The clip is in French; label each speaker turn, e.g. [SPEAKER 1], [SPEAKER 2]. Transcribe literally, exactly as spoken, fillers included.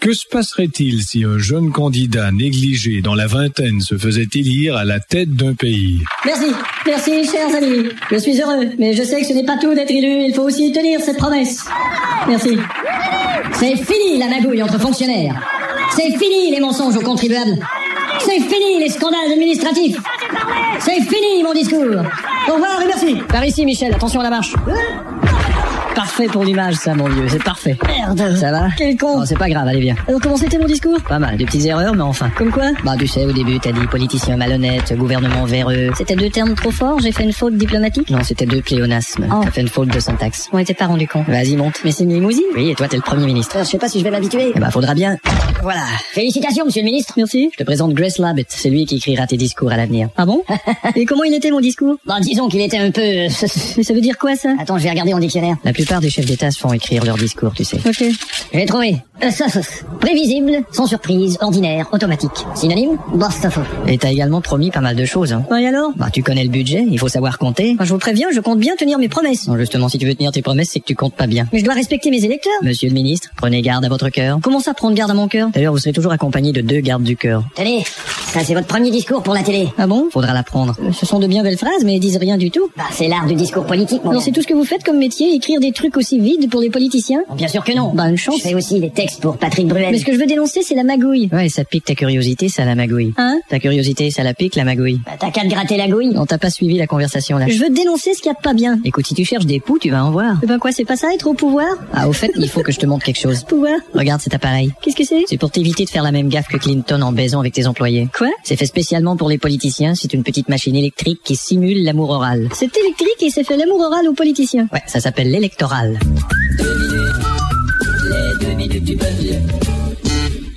[SPEAKER 1] Que se passerait-il si un jeune candidat négligé dans la vingtaine se faisait élire à la tête d'un pays?
[SPEAKER 2] Merci, merci, chers amis. Je suis heureux, mais je sais que ce n'est pas tout d'être élu. Il faut aussi tenir cette promesse. Merci. C'est fini la magouille entre fonctionnaires. C'est fini les mensonges aux contribuables. C'est fini les scandales administratifs. C'est fini mon discours. Au revoir et merci. Par ici, Michel, attention à la marche. Parfait pour l'image, ça, mon vieux, c'est parfait. Merde. Ça va? Quel con. Oh, c'est pas grave, allez, viens. Alors, comment c'était mon discours? Pas mal, des petites erreurs, mais enfin. Comme quoi? Bah, tu sais, au début, t'as dit politicien malhonnête, gouvernement véreux. C'était deux termes trop forts, j'ai fait une faute diplomatique? Non, c'était deux pléonasmes. Oh. T'as fait une faute de syntaxe. On était pas rendu compte. Vas-y, monte. Mais c'est une limousine? Oui, et toi, t'es le Premier ministre. Alors, je sais pas si je vais m'habituer. Eh bah, faudra bien. Voilà. Félicitations, monsieur le ministre. Merci. Je te présente Grace Labbit, c'est lui qui écrira tes discours à l'avenir. Ah bon? Et comment il était, mon discours? Bah, disons qu'il était un peu... Mais ça veut dire quoi, ça? Attends, je vais regarder en dictionnaire. La plupart des chefs d'État se font écrire leur discours, tu sais. Ok. J'ai trouvé. Euh, ça, ça, prévisible, sans surprise, ordinaire, automatique. Synonyme? Bastafo. Et t'as également promis pas mal de choses, hein. Ouais, alors? Bah, tu connais le budget, il faut savoir compter. Bah, je vous préviens, je compte bien tenir mes promesses. Non, justement, si tu veux tenir tes promesses, c'est que tu comptes pas bien. Mais je dois respecter mes électeurs. Monsieur le ministre, prenez garde à votre cœur. Comment ça, prendre garde à mon cœur? D'ailleurs, vous serez toujours accompagné de deux gardes du cœur. Tenez, ça c'est votre premier discours pour la télé. Ah bon? Faudra l'apprendre. Ce sont de bien belles phrases, mais elles disent rien du tout. Bah, c'est l'art du discours politique, mon. Non, c'est tout ce que vous faites comme métier, écrire des trucs aussi vides pour les politiciens? Bien sûr que non. Bah, une chance. Je fais aussi des textes pour Patrick Bruel. Mais ce que je veux dénoncer, c'est la magouille. Ouais, ça pique ta curiosité, ça la magouille. Hein? Ta curiosité, ça la pique, la magouille. Bah, t'as qu'à te gratter la gouille. Non, t'as pas suivi la conversation, là. Je veux dénoncer ce qu'il y a de pas bien. Écoute, si tu cherches des poux, tu vas en voir. Eh ben quoi, c'est pas ça, être au pouvoir? Ah, au fait, il faut que je te montre quelque chose. Pouvoir? Regarde cet appareil. Qu'est-ce que c'est? C'est pour t'éviter de faire la même gaffe que Clinton en baisant avec tes employés. Quoi? C'est fait spécialement pour les politiciens, c'est une petite machine électrique qui simule l'amour oral. C'est électrique et ça fait l'amour oral aux politiciens. Ouais, ça s'appelle l'électoral. Deux minutes, les deux minutes du peuple.